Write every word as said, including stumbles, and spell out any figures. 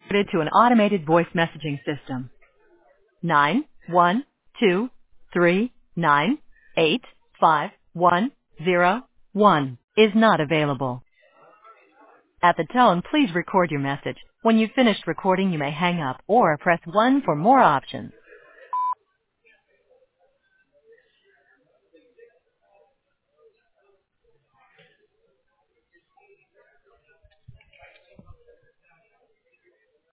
to an automated voice messaging system. Nine one two three nine eight five one zero one is not available. At the tone, please record your message. When you've finished recording, you may hang up or press one for more options.